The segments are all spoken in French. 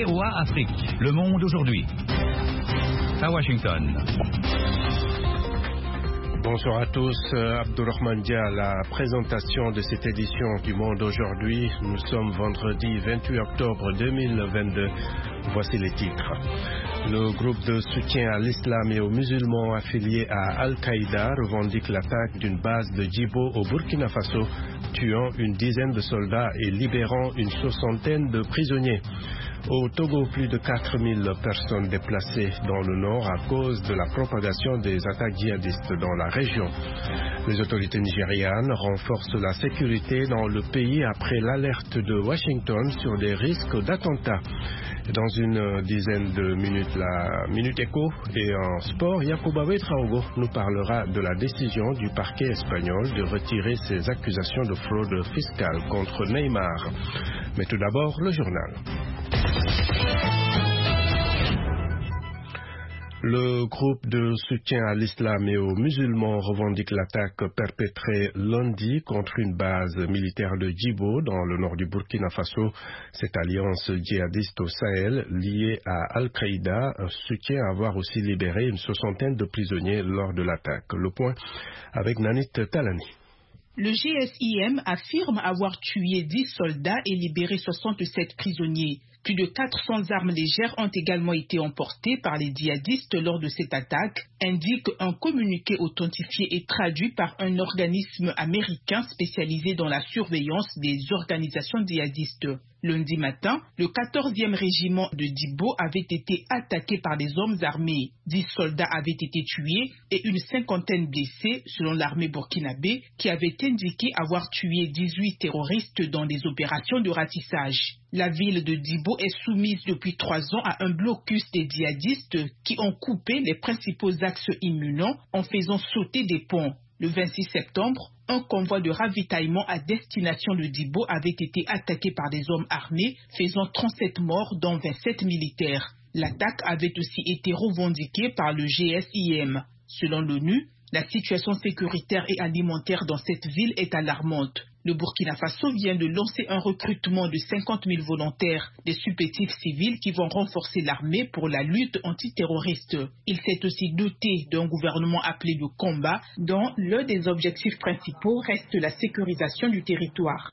VOA Afrique, le monde aujourd'hui. À Washington. Bonsoir à tous, Abdourahmane Dia à la présentation de cette édition du Monde aujourd'hui. Nous sommes vendredi 28 octobre 2022. Voici les titres. Le groupe de soutien à l'islam et aux musulmans affiliés à Al-Qaïda revendique l'attaque d'une base de Djibo au Burkina Faso, tuant une dizaine de soldats et libérant une soixantaine de prisonniers. Au Togo, plus de 4000 personnes déplacées dans le nord à cause de la propagation des attaques djihadistes dans la région. Les autorités nigérianes renforcent la sécurité dans le pays après l'alerte de Washington sur des risques d'attentats. Dans une dizaine de minutes, la Minute Éco et en sport, Yacouba Ouedraogo nous parlera de la décision du parquet espagnol de retirer ses accusations de fraude fiscale contre Neymar. Mais tout d'abord, le journal. Le groupe de soutien à l'islam et aux musulmans revendique l'attaque perpétrée lundi contre une base militaire de Djibo dans le nord du Burkina Faso. Cette alliance djihadiste au Sahel liée à Al-Qaïda soutient avoir aussi libéré une soixantaine de prisonniers lors de l'attaque. Le point avec Nanit Talani. Le GSIM affirme avoir tué 10 soldats et libéré 67 prisonniers. Plus de 400 armes légères ont également été emportées par les djihadistes lors de cette attaque, indique un communiqué authentifié et traduit par un organisme américain spécialisé dans la surveillance des organisations djihadistes. Lundi matin, le 14e régiment de Djibo avait été attaqué par des hommes armés. 10 soldats avaient été tués et une cinquantaine blessés, selon l'armée burkinabé, qui avait indiqué avoir tué 18 terroristes dans des opérations de ratissage. La ville de Djibo est soumise depuis 3 ans à un blocus des djihadistes qui ont coupé les principaux axes imminents en faisant sauter des ponts. Le 26 septembre, un convoi de ravitaillement à destination de Djibo avait été attaqué par des hommes armés, faisant 37 morts, dont 27 militaires. L'attaque avait aussi été revendiquée par le GSIM. Selon l'ONU, la situation sécuritaire et alimentaire dans cette ville est alarmante. Le Burkina Faso vient de lancer un recrutement de 50 000 volontaires, des supplétifs civils qui vont renforcer l'armée pour la lutte antiterroriste. Il s'est aussi doté d'un gouvernement appelé de combat, dont l'un des objectifs principaux reste la sécurisation du territoire.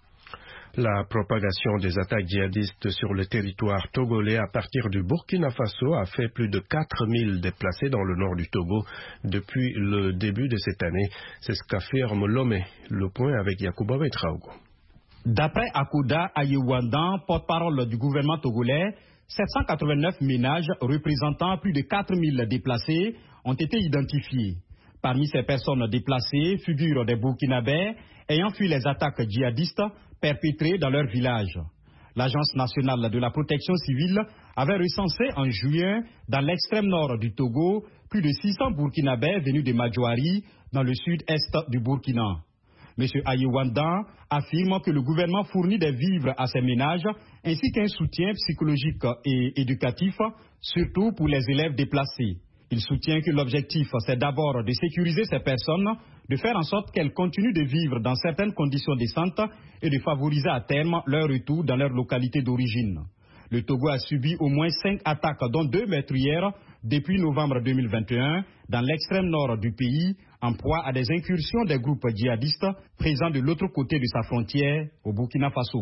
La propagation des attaques djihadistes sur le territoire togolais à partir du Burkina Faso a fait plus de 4000 déplacés dans le nord du Togo depuis le début de cette année. C'est ce qu'affirme Lomé. Le point avec Yacouba Ouedraogo. D'après Akouda Ayewandan, porte-parole du gouvernement togolais, 789 ménages représentant plus de 4000 déplacés ont été identifiés. Parmi ces personnes déplacées figurent des Burkinabés ayant fui les attaques djihadistes perpétrées dans leur village. L'Agence nationale de la protection civile avait recensé en juin, dans l'extrême nord du Togo, plus de 600 Burkinabés venus de Madjouari, dans le sud-est du Burkina. M. Ayewandan affirme que le gouvernement fournit des vivres à ces ménages, ainsi qu'un soutien psychologique et éducatif, surtout pour les élèves déplacés. Il soutient que l'objectif, c'est d'abord de sécuriser ces personnes, de faire en sorte qu'elles continuent de vivre dans certaines conditions décentes et de favoriser à terme leur retour dans leur localité d'origine. Le Togo a subi au moins 5 attaques, dont 2 meurtrières, depuis novembre 2021, dans l'extrême nord du pays, en proie à des incursions des groupes djihadistes présents de l'autre côté de sa frontière, au Burkina Faso.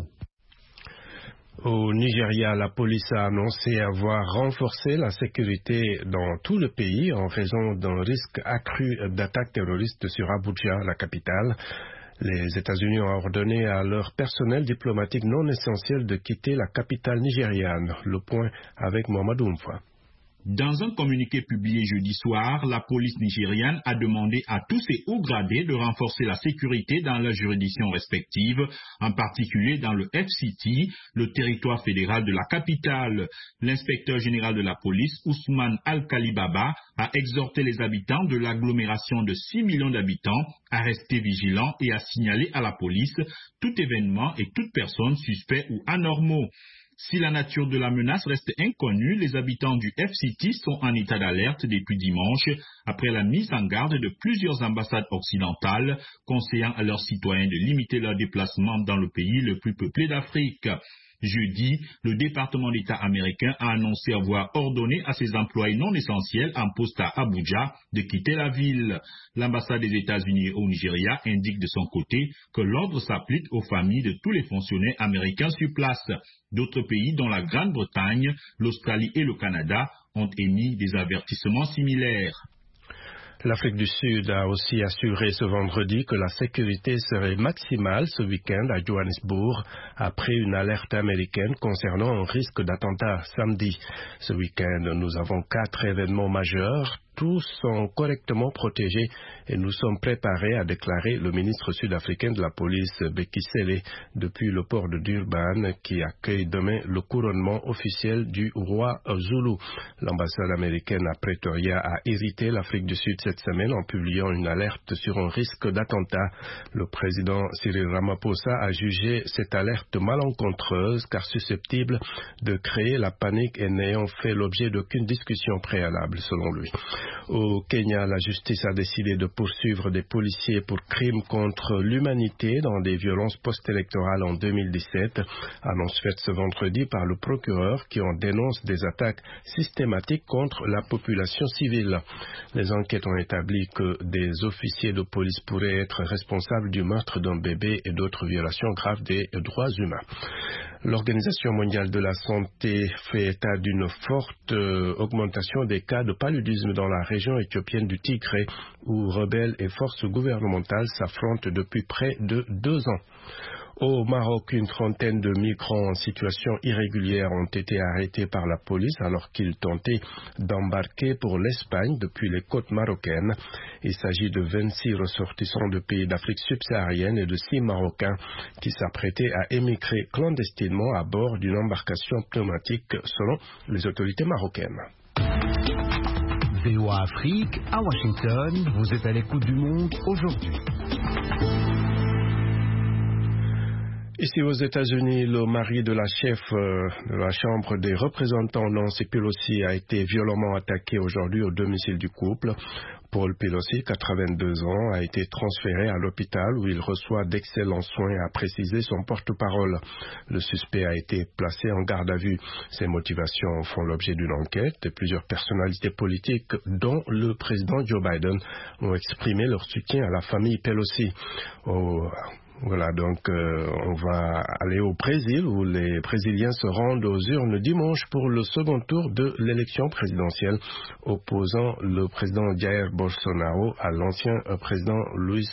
Au Nigeria, la police a annoncé avoir renforcé la sécurité dans tout le pays en raison d'un risque accru d'attaques terroristes sur Abuja, la capitale. Les États-Unis ont ordonné à leur personnel diplomatique non essentiel de quitter la capitale nigériane. Le point avec Mohamedou Oumfa. Dans un communiqué publié jeudi soir, la police nigériane a demandé à tous ses hauts gradés de renforcer la sécurité dans leurs juridictions respectives, en particulier dans le FCT, le territoire fédéral de la capitale. L'inspecteur général de la police, Ousmane Al-Kalibaba, a exhorté les habitants de l'agglomération de 6 millions d'habitants à rester vigilants et à signaler à la police tout événement et toute personne suspect ou anormaux. Si la nature de la menace reste inconnue, les habitants du FCT sont en état d'alerte depuis dimanche, après la mise en garde de plusieurs ambassades occidentales, conseillant à leurs citoyens de limiter leurs déplacements dans le pays le plus peuplé d'Afrique. Jeudi, le département d'État américain a annoncé avoir ordonné à ses employés non essentiels en poste à Abuja de quitter la ville. L'ambassade des États-Unis au Nigeria indique de son côté que l'ordre s'applique aux familles de tous les fonctionnaires américains sur place. D'autres pays, dont la Grande-Bretagne, l'Australie et le Canada, ont émis des avertissements similaires. L'Afrique du Sud a aussi assuré ce vendredi que la sécurité serait maximale ce week-end à Johannesburg après une alerte américaine concernant un risque d'attentat samedi. Ce week-end, nous avons 4 événements majeurs. Tous sont correctement protégés et nous sommes préparés, a déclaré le ministre sud-africain de la police, Bheki Cele, depuis le port de Durban qui accueille demain le couronnement officiel du roi Zulu. L'ambassade américaine à Pretoria a irrité l'Afrique du Sud cette semaine en publiant une alerte sur un risque d'attentat. Le président Cyril Ramaphosa a jugé cette alerte malencontreuse car susceptible de créer la panique et n'ayant fait l'objet d'aucune discussion préalable, selon lui. Au Kenya, la justice a décidé de poursuivre des policiers pour crimes contre l'humanité dans des violences post-électorales en 2017. Annonce faite ce vendredi par le procureur qui en dénonce des attaques systématiques contre la population civile. Les enquêtes ont établi que des officiers de police pourraient être responsables du meurtre d'un bébé et d'autres violations graves des droits humains. L'Organisation mondiale de la santé fait état d'une forte augmentation des cas de paludisme dans la région éthiopienne du Tigré, où rebelles et forces gouvernementales s'affrontent depuis près de 2 ans. Au Maroc, une trentaine de migrants en situation irrégulière ont été arrêtés par la police alors qu'ils tentaient d'embarquer pour l'Espagne depuis les côtes marocaines. Il s'agit de 26 ressortissants de pays d'Afrique subsaharienne et de 6 Marocains qui s'apprêtaient à émigrer clandestinement à bord d'une embarcation pneumatique selon les autorités marocaines. VOA Afrique, à Washington, vous êtes à l'écoute du monde aujourd'hui. Ici aux États-Unis, le mari de la chef de la Chambre des représentants, Nancy Pelosi, a été violemment attaqué aujourd'hui au domicile du couple. Paul Pelosi, 82 ans, a été transféré à l'hôpital où il reçoit d'excellents soins, a précisé son porte-parole. Le suspect a été placé en garde à vue. Ses motivations font l'objet d'une enquête et plusieurs personnalités politiques, dont le président Joe Biden, ont exprimé leur soutien à la famille Pelosi. Voilà, donc on va aller au Brésil où les Brésiliens se rendent aux urnes dimanche pour le second tour de l'élection présidentielle opposant le président Jair Bolsonaro à l'ancien président Luiz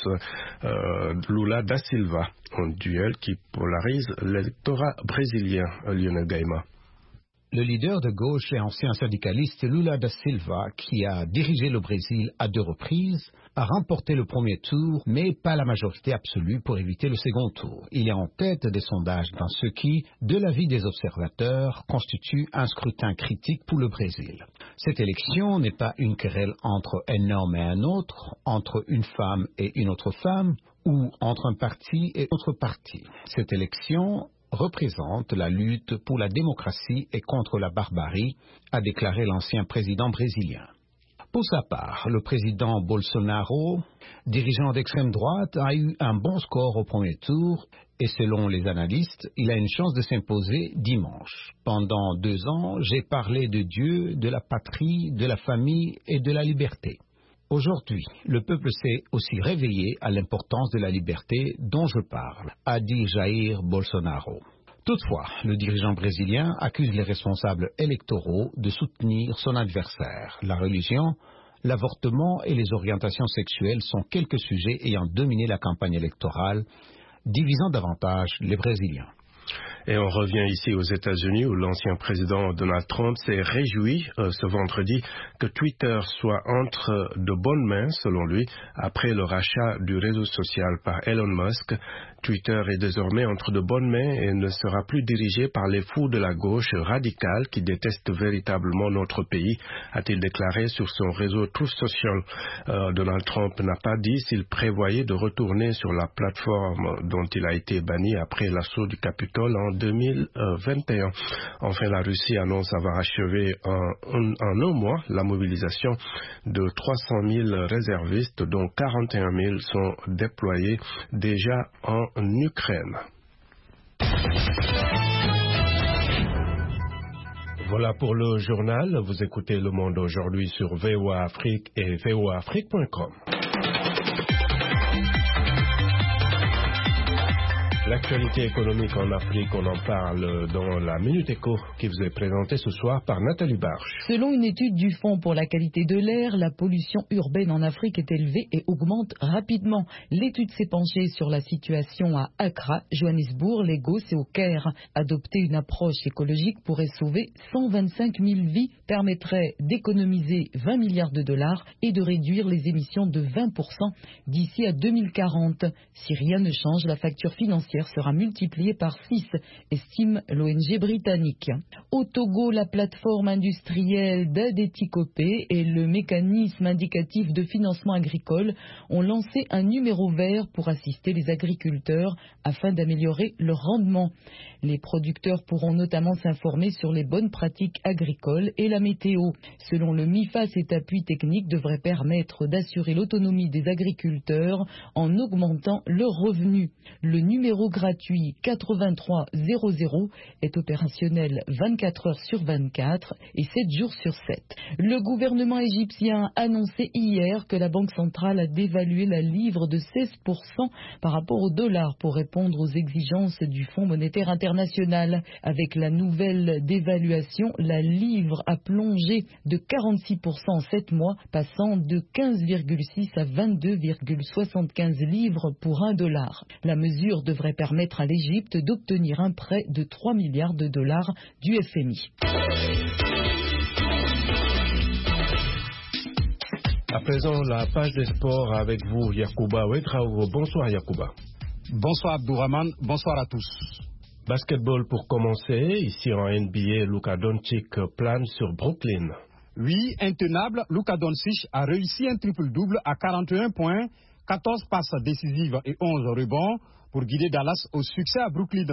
Lula da Silva, un duel qui polarise l'électorat brésilien. Lionel Gaima. Le leader de gauche et ancien syndicaliste Lula da Silva, qui a dirigé le Brésil à 2 reprises, a remporté le premier tour, mais pas la majorité absolue pour éviter le second tour. Il est en tête des sondages dans ce qui, de l'avis des observateurs, constitue un scrutin critique pour le Brésil. Cette élection n'est pas une querelle entre un homme et un autre, entre une femme et une autre femme, ou entre un parti et autre parti. Cette élection représente la lutte pour la démocratie et contre la barbarie, a déclaré l'ancien président brésilien. Pour sa part, le président Bolsonaro, dirigeant d'extrême droite, a eu un bon score au premier tour et selon les analystes, il a une chance de s'imposer dimanche. Pendant 2 ans, j'ai parlé de Dieu, de la patrie, de la famille et de la liberté. Aujourd'hui, le peuple s'est aussi réveillé à l'importance de la liberté dont je parle, a dit Jair Bolsonaro. Toutefois, le dirigeant brésilien accuse les responsables électoraux de soutenir son adversaire. La religion, l'avortement et les orientations sexuelles sont quelques sujets ayant dominé la campagne électorale, divisant davantage les Brésiliens. Et on revient ici aux États-Unis où l'ancien président Donald Trump s'est réjoui ce vendredi que Twitter soit entre de bonnes mains, selon lui, après le rachat du réseau social par Elon Musk. Twitter est désormais entre de bonnes mains et ne sera plus dirigé par les fous de la gauche radicale qui détestent véritablement notre pays, a-t-il déclaré sur son réseau Truth Social. Donald Trump n'a pas dit s'il prévoyait de retourner sur la plateforme dont il a été banni après l'assaut du Capitole en 2021. Enfin, la Russie annonce avoir achevé en un mois la mobilisation de 300 000 réservistes, dont 41 000 sont déployés déjà en Ukraine. Voilà pour le journal. Vous écoutez Le Monde aujourd'hui sur VOA Afrique et voaafrique.com. L'actualité économique en Afrique, on en parle dans la Minute Éco qui vous est présentée ce soir par Nathalie Barche. Selon une étude du Fonds pour la qualité de l'air, la pollution urbaine en Afrique est élevée et augmente rapidement. L'étude s'est penchée sur la situation à Accra, Johannesburg, Lagos et au Caire. Adopter une approche écologique pourrait sauver 125 000 vies, permettrait d'économiser 20 milliards de dollars et de réduire les émissions de 20% d'ici à 2040. Si rien ne change, la facture financière sera multipliée par 6, estime l'ONG britannique. Au Togo, la plateforme industrielle d'Adetikopé et le mécanisme indicatif de financement agricole ont lancé un numéro vert pour assister les agriculteurs afin d'améliorer leur rendement. Les producteurs pourront notamment s'informer sur les bonnes pratiques agricoles et la météo. Selon le MIFA, cet appui technique devrait permettre d'assurer l'autonomie des agriculteurs en augmentant leurs revenus. Le numéro gratuit 8300 est opérationnel 24 heures sur 24 et 7 jours sur 7. Le gouvernement égyptien a annoncé hier que la Banque centrale a dévalué la livre de 16% par rapport au dollar pour répondre aux exigences du Fonds monétaire international. Avec la nouvelle dévaluation, la livre a plongé de 46% en 7 mois, passant de 15,6 à 22,75 livres pour $1. La mesure devrait permettre à l'Égypte d'obtenir un prêt de 3 milliards de dollars du FMI. À présent, la page des sports avec vous, Yacouba Ouedraogo. Bonsoir Yacouba. Bonsoir Abdourahmane, bonsoir à tous. Basketball pour commencer. Ici en NBA, Luka Doncic plane sur Brooklyn. Oui, intenable, Luka Doncic a réussi un triple-double à 41 points, 14 passes décisives et 11 rebonds pour guider Dallas au succès à Brooklyn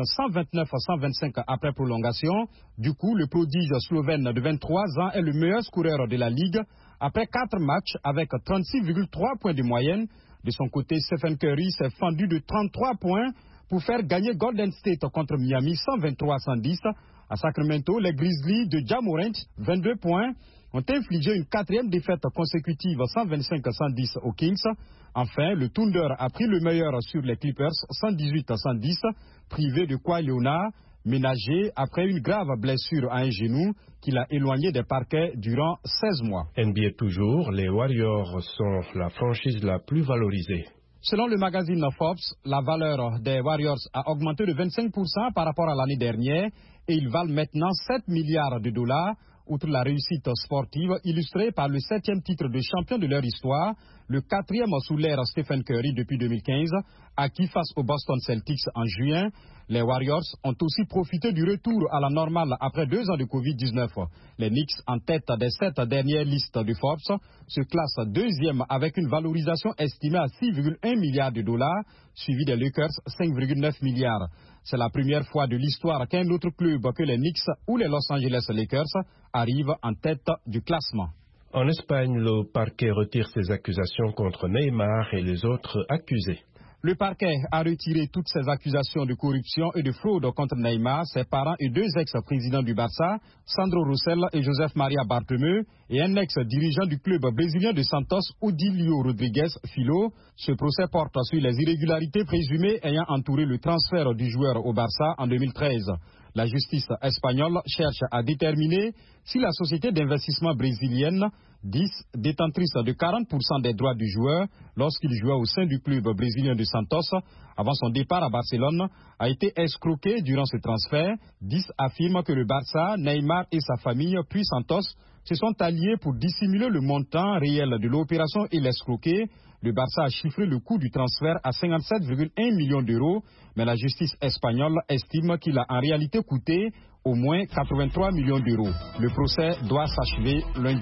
129-125 après prolongation. Du coup, le prodige slovène de 23 ans est le meilleur scoreur de la Ligue après 4 matchs avec 36,3 points de moyenne. De son côté, Stephen Curry s'est fendu de 33 points pour faire gagner Golden State contre Miami 123-110. À Sacramento, les Grizzlies de Ja Morant, 22 points, ont infligé une 4e défaite consécutive 125-110 aux Kings. Enfin, le Thunder a pris le meilleur sur les Clippers 118-110, privé de Kawhi Leonard, ménagé après une grave blessure à un genou qui l'a éloigné des parquets durant 16 mois. NBA toujours, les Warriors sont la franchise la plus valorisée. Selon le magazine Forbes, la valeur des Warriors a augmenté de 25% par rapport à l'année dernière et ils valent maintenant 7 milliards de dollars. Outre la réussite sportive illustrée par le 7e titre de champion de leur histoire, le 4e sous l'ère Stephen Curry depuis 2015, acquis face aux Boston Celtics en juin, les Warriors ont aussi profité du retour à la normale après 2 ans de Covid-19. Les Knicks, en tête des 7 dernières listes de Forbes, se classent 2e avec une valorisation estimée à 6,1 milliards de dollars, suivi des Lakers 5,9 milliards. C'est la première fois de l'histoire qu'un autre club que les Knicks ou les Los Angeles Lakers arrive en tête du classement. En Espagne, le parquet retire ses accusations contre Neymar et les autres accusés. Le parquet a retiré toutes ses accusations de corruption et de fraude contre Neymar, ses parents et 2 ex-présidents du Barça, Sandro Rosell et Joseph Maria Bartomeu, et un ex-dirigeant du club brésilien de Santos, Odilio Rodrigues Filo. Ce procès porte sur les irrégularités présumées ayant entouré le transfert du joueur au Barça en 2013. La justice espagnole cherche à déterminer si la société d'investissement brésilienne, DIS, détentrice de 40% des droits du joueur lorsqu'il jouait au sein du club brésilien de Santos avant son départ à Barcelone, a été escroquée durant ce transfert. DIS affirme que le Barça, Neymar et sa famille, puis Santos, se sont alliés pour dissimuler le montant réel de l'opération et l'escroquer. Le Barça a chiffré le coût du transfert à 57,1 millions d'euros, mais la justice espagnole estime qu'il a en réalité coûté au moins 83 millions d'euros. Le procès doit s'achever lundi.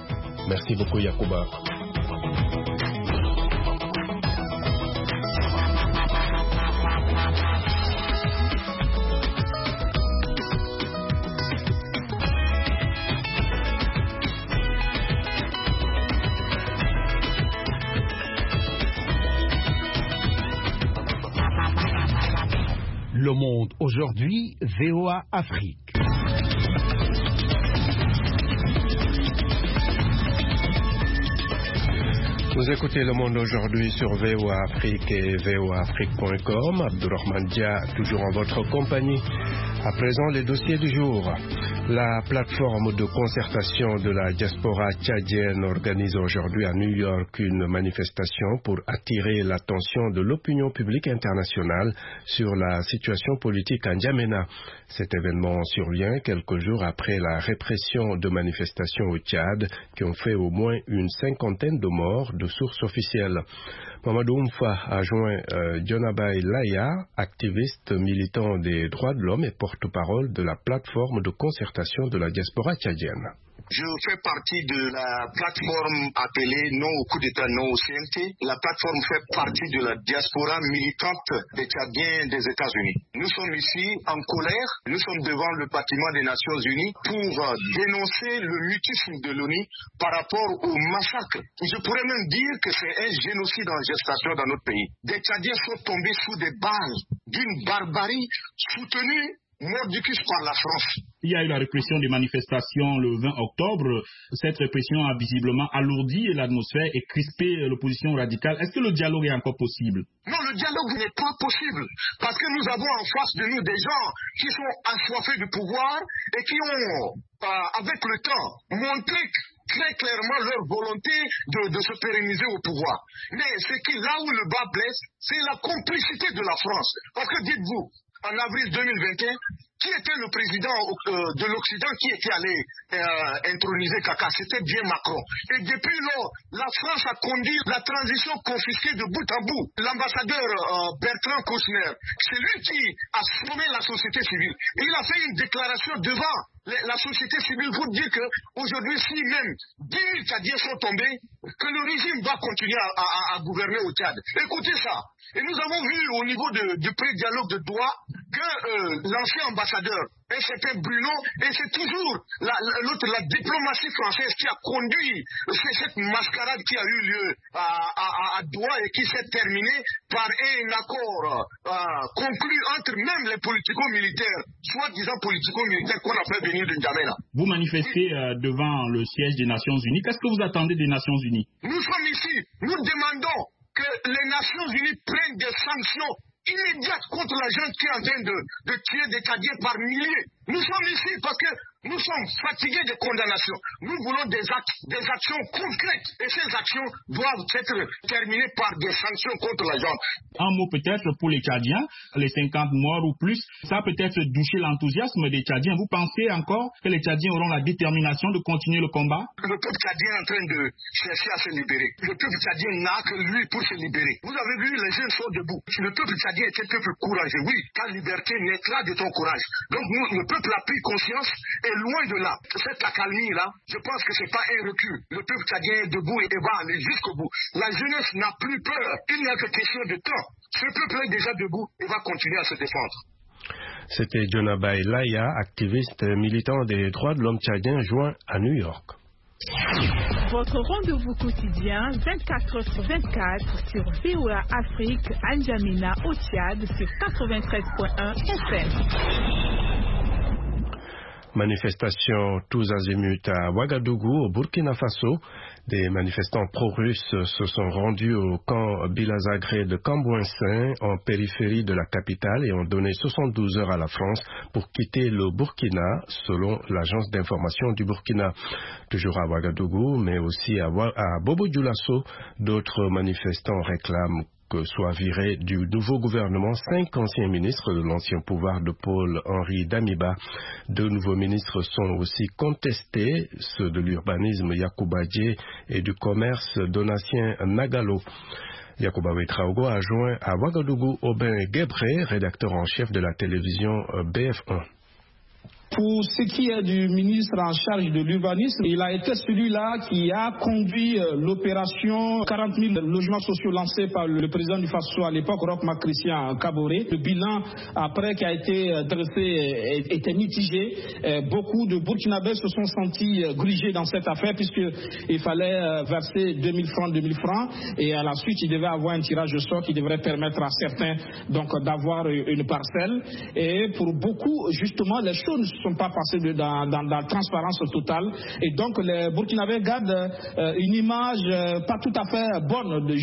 Merci beaucoup Yacouba. Le Monde aujourd'hui, VOA Afrique. Vous écoutez Le Monde aujourd'hui sur VOA Afrique et voaafrique.com. Abdourahmane Dia, toujours en votre compagnie. À présent, les dossiers du jour. La plateforme de concertation de la diaspora tchadienne organise aujourd'hui à New York une manifestation pour attirer l'attention de l'opinion publique internationale sur la situation politique à N'Djamena. Cet événement survient quelques jours après la répression de manifestations au Tchad qui ont fait au moins une 50aine de morts de sources officielles. Mamadou Oumfa a joint Dionabay Laya, activiste militant des droits de l'homme et porte-parole de la plateforme de concertation de la diaspora tchadienne. Je fais partie de la plateforme appelée Non au coup d'État, non au CNT. La plateforme fait partie de la diaspora militante des Tchadiens des États-Unis. Nous sommes ici en colère, nous sommes devant le bâtiment des Nations Unies pour dénoncer le mutisme de l'ONU par rapport au massacre. Je pourrais même dire que c'est un génocide en gestation dans notre pays. Des Tchadiens sont tombés sous des balles d'une barbarie soutenue mordicus par la France. Il y a eu la répression des manifestations le 20 octobre. Cette répression a visiblement alourdi l'atmosphère et crispé l'opposition radicale. Est-ce que le dialogue est encore possible? Non, le dialogue n'est pas possible parce que nous avons en face de nous des gens qui sont assoiffés du pouvoir et qui ont, avec le temps, montré très clairement leur volonté de se pérenniser au pouvoir. Mais là où le bas blesse, c'est la complicité de la France. Parce que dites-vous, en avril 2021, qui était le président de l'Occident qui était allé introniser Kaka? C'était bien Macron. Et depuis lors, la France a conduit la transition confisquée de bout en bout. L'ambassadeur Bertrand Kouchner, c'est lui qui a formé la société civile. Et il a fait une déclaration devant la société civile pour dire qu'aujourd'hui, si même 10 000 Tchadiens sont tombés, que le régime va continuer à gouverner au Tchad. Écoutez ça. Et nous avons vu au niveau du pré-dialogue de Doha que l'ancien ambassadeur, un certain Bruno, et c'est toujours la diplomatie française qui a conduit cette mascarade qui a eu lieu à Doha et qui s'est terminée par un accord conclu entre même les politico-militaires, soi-disant politico-militaires qu'on a fait venir de N'Djamena. Vous manifestez devant le siège des Nations Unies. Qu'est-ce que vous attendez des Nations Unies? Nous sommes ici, nous demandons que les Nations Unies prennent des sanctions immédiates contre la gente qui est en train de tuer des Tchadiens par milliers. Nous sommes ici parce que nous sommes fatigués des condamnations. Nous voulons des actions concrètes. Et ces actions doivent être terminées par des sanctions contre la gente. Un mot peut-être pour les Tchadiens, les 50 morts ou plus, ça peut-être doucher l'enthousiasme des Tchadiens. Vous pensez encore que les Tchadiens auront la détermination de continuer le combat? Le peuple tchadien est en train de chercher à se libérer. Le peuple tchadien n'a que lui pour se libérer. Vous avez vu, les jeunes sont debout. Le peuple tchadien est un peuple courageux. Oui, ta liberté naîtra de ton courage. Donc le peuple a pris conscience et loin de là, cette accalmie-là, je pense que ce n'est pas un recul. Le peuple tchadien est debout et va aller jusqu'au bout. La jeunesse n'a plus peur. Il n'y a que question de temps. Ce peuple est déjà debout et va continuer à se défendre. C'était Dionabay Laya, activiste militant des droits de l'homme tchadien, joint à New York. Votre rendez-vous quotidien 24h/24 sur VOA Afrique, à N'Djamena au Tchad sur 93.1 FM. Manifestation tous azimuts à Ouagadougou, au Burkina Faso. Des manifestants pro-russes se sont rendus au camp Bilazagré de Cambouinsin, en périphérie de la capitale, et ont donné 72 heures à la France pour quitter le Burkina, selon l'agence d'information du Burkina. Toujours à Ouagadougou, mais aussi à Bobo-Dioulasso, d'autres manifestants réclament que soient virés du nouveau gouvernement 5 anciens ministres de l'ancien pouvoir de Paul-Henri Damiba. 2 nouveaux ministres sont aussi contestés, ceux de l'urbanisme Yacouba Dié et du commerce Donatien Nagalo. Yacouba Ouedraogo a joint à Ouagadougou Aubin Guébré, rédacteur en chef de la télévision BF1. Pour ce qui est du ministre en charge de l'urbanisme, il a été celui-là qui a conduit l'opération 40 000 logements sociaux lancés par le président du Faso à l'époque, Roch Marc Christian Kaboré. Le bilan après qui a été dressé était mitigé. Beaucoup de Burkinabés se sont sentis grugés dans cette affaire puisqu'il fallait verser 2 000 francs et à la suite il devait avoir un tirage au sort qui devrait permettre à certains donc d'avoir une parcelle. Et pour beaucoup justement les choses ne sont pas passés dans la transparence totale. Et donc les Burkinabés gardent une image pas tout à fait bonne de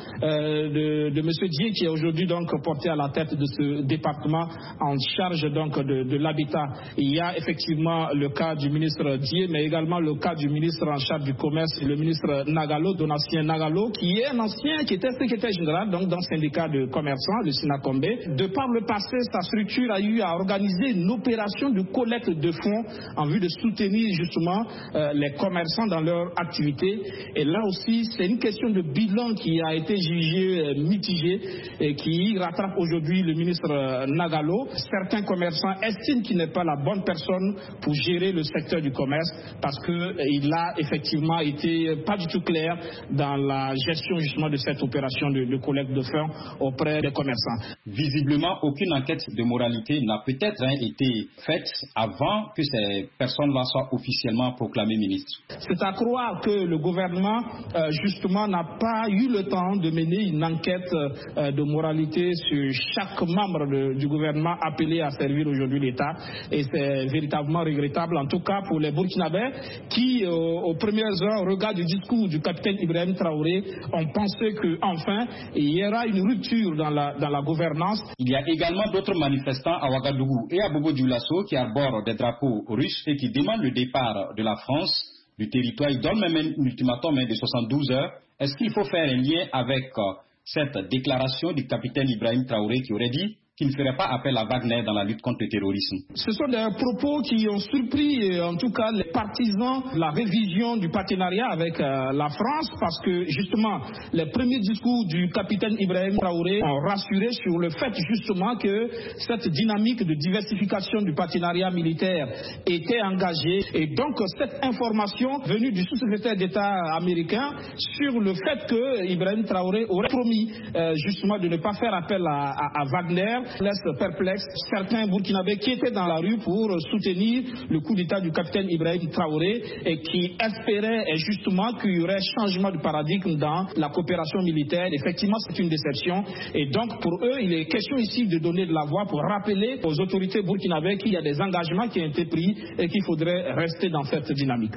M. Dié, qui est aujourd'hui donc porté à la tête de ce département en charge donc de l'habitat. Il y a effectivement le cas du ministre Dié, mais également le cas du ministre en charge du commerce, le ministre Nagalo, Donatien Nagalo, qui était secrétaire général donc dans le syndicat de commerçants, le Sinakombe. De par le passé, sa structure a eu à organiser une opération de collecte de fonds en vue de soutenir justement les commerçants dans leur activité. Et là aussi, c'est une question de bilan qui a été jugé mitigé et qui rattrape aujourd'hui le ministre Nagalo. Certains commerçants estiment qu'il n'est pas la bonne personne pour gérer le secteur du commerce parce qu'il a effectivement été pas du tout clair dans la gestion justement de cette opération de collecte de fonds auprès des commerçants. Visiblement, aucune enquête de moralité n'a peut-être été faite avant que ces personnes-là soient officiellement proclamées ministres. C'est à croire que le gouvernement justement n'a pas eu le temps de mener une enquête de moralité sur chaque membre du gouvernement appelé à servir aujourd'hui l'État, et c'est véritablement regrettable, en tout cas pour les Burkinabés qui aux premières heures, au regard du discours du capitaine Ibrahim Traoré, ont pensé qu'enfin il y aura une rupture dans la gouvernance. Il y a également d'autres manifestants à Ouagadougou et à Bobo-Dioulasso qui arborent des drapeaux russes et qui demandent le départ de la France du territoire. Ils donnent même un ultimatum de 72 heures. Est-ce qu'il faut faire un lien avec cette déclaration du capitaine Ibrahim Traoré qui aurait dit qui ne ferait pas appel à Wagner dans la lutte contre le terrorisme? Ce sont des propos qui ont surpris en tout cas les partisans de la révision du partenariat avec la France, parce que justement les premiers discours du capitaine Ibrahim Traoré ont rassuré sur le fait justement que cette dynamique de diversification du partenariat militaire était engagée, et donc cette information venue du sous-secrétaire d'État américain sur le fait que Ibrahim Traoré aurait promis justement de ne pas faire appel à Wagner laisse perplexe certains Burkinabés qui étaient dans la rue pour soutenir le coup d'État du capitaine Ibrahim Traoré et qui espéraient justement qu'il y aurait changement de paradigme dans la coopération militaire. Effectivement, c'est une déception, et donc pour eux, il est question ici de donner de la voix pour rappeler aux autorités burkinabées qu'il y a des engagements qui ont été pris et qu'il faudrait rester dans cette dynamique.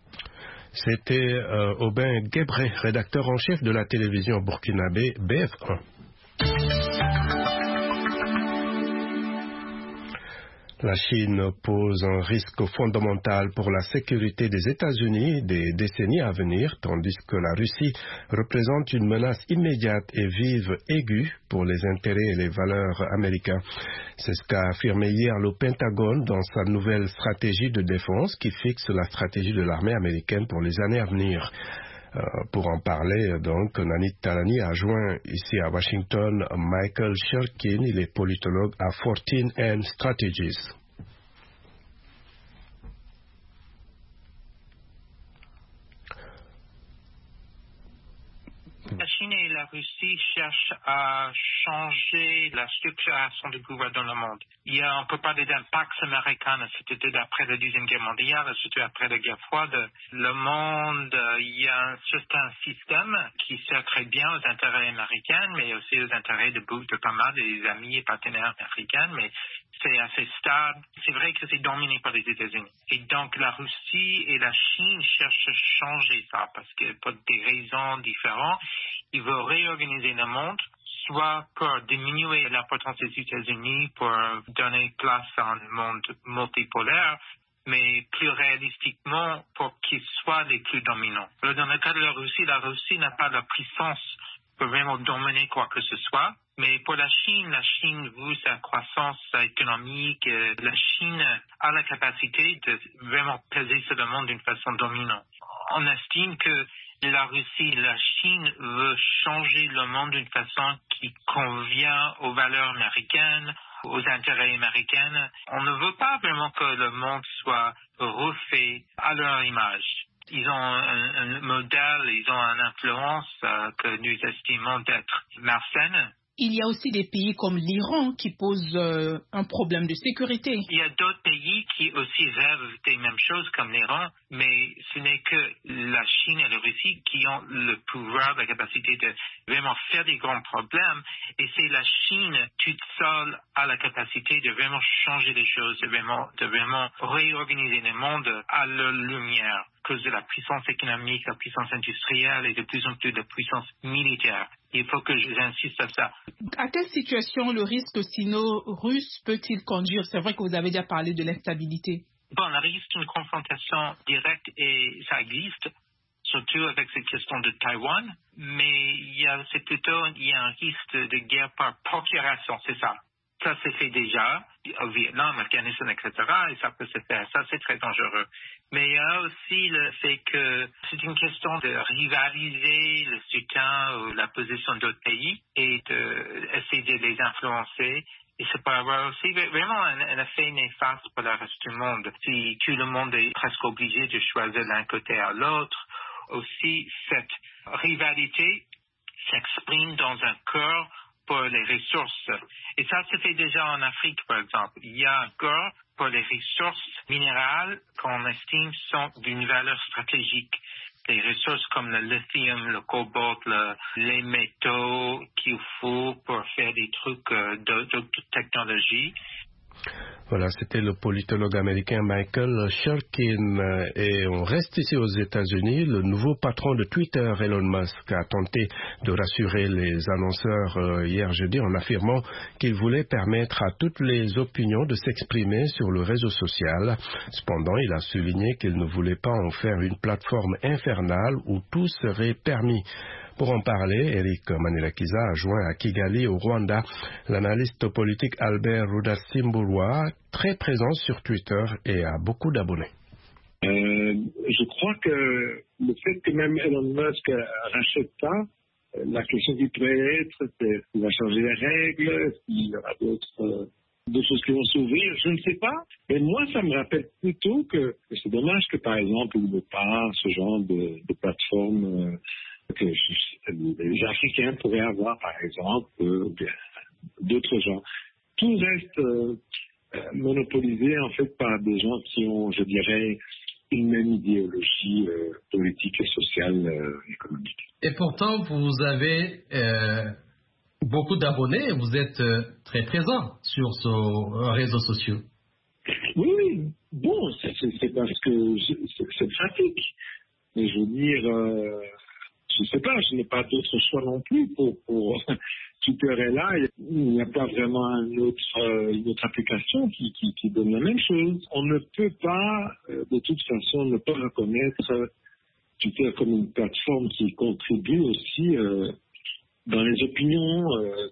C'était Aubin Guébré, rédacteur en chef de la télévision burkinabé BF1. La Chine pose un risque fondamental pour la sécurité des États-Unis des décennies à venir, tandis que la Russie représente une menace immédiate et vive aiguë pour les intérêts et les valeurs américains. C'est ce qu'a affirmé hier le Pentagone dans sa nouvelle stratégie de défense qui fixe la stratégie de l'armée américaine pour les années à venir. Pour en parler, donc, Nanit Talani a joint ici à Washington Michael Shirkin, il est politologue à 14N Strategies. La Chine et la Russie cherchent à changer la structuration du gouvernement dans le monde. On ne peut parler d'un Pax Americana, c'était après la Deuxième Guerre mondiale, surtout après la guerre froide. Le monde, il y a un certain système qui sert très bien aux intérêts américains, mais aussi aux intérêts de pas mal des amis et partenaires américains, mais c'est assez stable. C'est vrai que c'est dominé par les États-Unis. Et donc la Russie et la Chine cherchent à changer ça parce que pour des raisons différentes, ils veulent réorganiser le monde, soit pour diminuer l'importance des États-Unis pour donner place à un monde multipolaire, mais plus réalistiquement pour qu'ils soient les plus dominants. Alors, dans le cas de la Russie n'a pas la puissance pour vraiment dominer quoi que ce soit. Mais pour la Chine, vu sa croissance économique, la Chine a la capacité de vraiment peser sur le monde d'une façon dominante. On estime que la Russie et la Chine veulent changer le monde d'une façon qui convient aux valeurs américaines, aux intérêts américains. On ne veut pas vraiment que le monde soit refait à leur image. Ils ont un modèle, ils ont une influence que nous estimons d'être malsaine, Il y a aussi des pays comme l'Iran qui posent un problème de sécurité. Il y a d'autres pays qui aussi rêvent des mêmes choses comme l'Iran, mais ce n'est que la Chine et la Russie qui ont le pouvoir, la capacité de vraiment faire des grands problèmes. Et c'est la Chine toute seule a la capacité de vraiment changer les choses, de vraiment réorganiser le monde à leur lumière, à cause de la puissance économique, la puissance industrielle et de plus en plus de puissance militaire. Il faut que j'insiste à ça. À quelle situation le risque sino-russe peut-il conduire? C'est vrai que vous avez déjà parlé de l'instabilité. Bon, le risque d'une confrontation directe, et ça existe, surtout avec cette question de Taïwan, mais il y a un risque de guerre par procuration, c'est ça. Ça se fait déjà au Vietnam, Afghanistan, etc. Et ça peut se faire. Ça, c'est très dangereux. Mais il y a aussi le fait que c'est une question de rivaliser le soutien ou la position d'autres pays et d'essayer de les influencer. Et ça peut avoir aussi vraiment un effet néfaste pour le reste du monde. Si tout le monde est presque obligé de choisir d'un côté à l'autre, aussi cette rivalité s'exprime dans un corps pour les ressources. Et ça se fait déjà en Afrique, par exemple. Il y a un corps pour les ressources minérales qu'on estime sont d'une valeur stratégique. Des ressources comme le lithium, le cobalt, les métaux qu'il faut pour faire des trucs d'autres technologies. Voilà, c'était le politologue américain Michael Shurkin. Et on reste ici aux États-Unis. Le nouveau patron de Twitter, Elon Musk, a tenté de rassurer les annonceurs hier jeudi en affirmant qu'il voulait permettre à toutes les opinions de s'exprimer sur le réseau social. Cependant, il a souligné qu'il ne voulait pas en faire une plateforme infernale où tout serait permis. Pour en parler, Eric Manirakiza a joint à Kigali, au Rwanda, l'analyste politique Albert Rudatsimburwa, très présent sur Twitter et a beaucoup d'abonnés. Je crois que le fait que même Elon Musk rachète ça, la question qui pourrait être, c'est s'il va changer les règles, s'il y aura d'autres choses qui vont s'ouvrir, je ne sais pas. Mais moi, ça me rappelle plutôt que c'est dommage que, par exemple, il n'y ait pas ce genre de plateforme que les Africains pourraient avoir, par exemple, d'autres gens. Tout reste monopolisé, en fait, par des gens qui ont, je dirais, une même idéologie politique et sociale, économique. Et pourtant, vous avez beaucoup d'abonnés, vous êtes très présent sur ces réseaux sociaux. Oui, bon, c'est parce que c'est pratique. Mais je veux dire... je ne sais pas, je n'ai pas d'autre choix non plus pour Twitter est là. Il n'y a pas vraiment une autre application qui donne la même chose. On ne peut pas, de toute façon, ne pas reconnaître Twitter comme une plateforme qui contribue aussi dans les opinions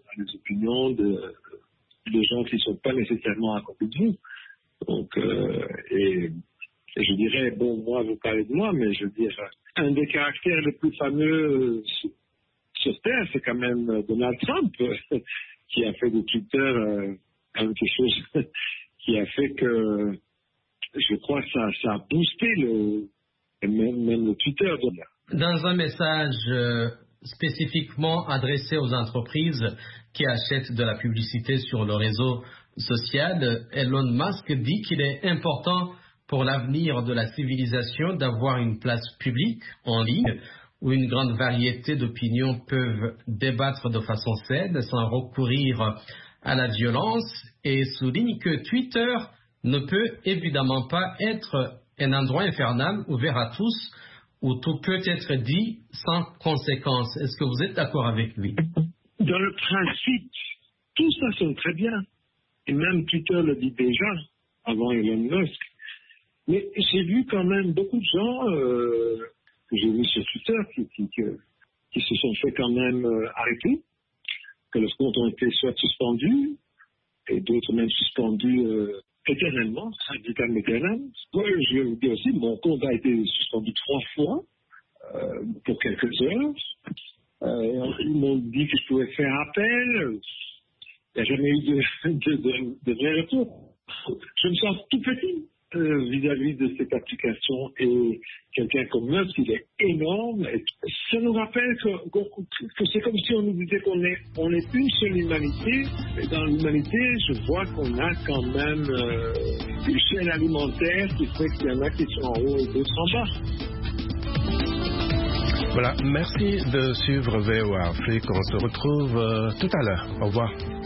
de gens qui ne sont pas nécessairement à côté de vous. Donc, et je dirais, bon, moi, vous parlez de moi, mais je veux dire, un des caractères les plus fameux sur Terre, c'est quand même Donald Trump, qui a fait de Twitter quelque chose qui a fait que, je crois que ça a boosté même le Twitter. Dans un message spécifiquement adressé aux entreprises qui achètent de la publicité sur le réseau social, Elon Musk dit qu'il est important pour l'avenir de la civilisation d'avoir une place publique en ligne où une grande variété d'opinions peuvent débattre de façon saine sans recourir à la violence, et souligne que Twitter ne peut évidemment pas être un endroit infernal ouvert à tous où tout peut être dit sans conséquence. Est-ce que vous êtes d'accord avec lui? Dans le principe, tout ça sonne très bien. Et même Twitter le dit déjà, avant Elon Musk. Mais j'ai vu quand même beaucoup de gens que j'ai vus sur Twitter qui se sont fait quand même arrêter, que leurs comptes ont été soit suspendus, et d'autres même suspendus éternellement, syndicalement éternellement. Moi, je vais vous dire aussi, mon compte a été suspendu 3 fois pour quelques heures. Ils m'ont dit que je pouvais faire appel. Il n'y a jamais eu de vrai retour. Je me sens tout petit. vis-à-vis de cette application. Et quelqu'un comme Musk, il est énorme. Et ça nous rappelle que c'est comme si on nous disait qu'on est une seule humanité. Mais dans l'humanité, je vois qu'on a quand même une chaîne alimentaire qui fait qu'il y en a qui sont en haut et d'autres en bas. Voilà, merci de suivre VOA Afrique. On se retrouve tout à l'heure. Au revoir.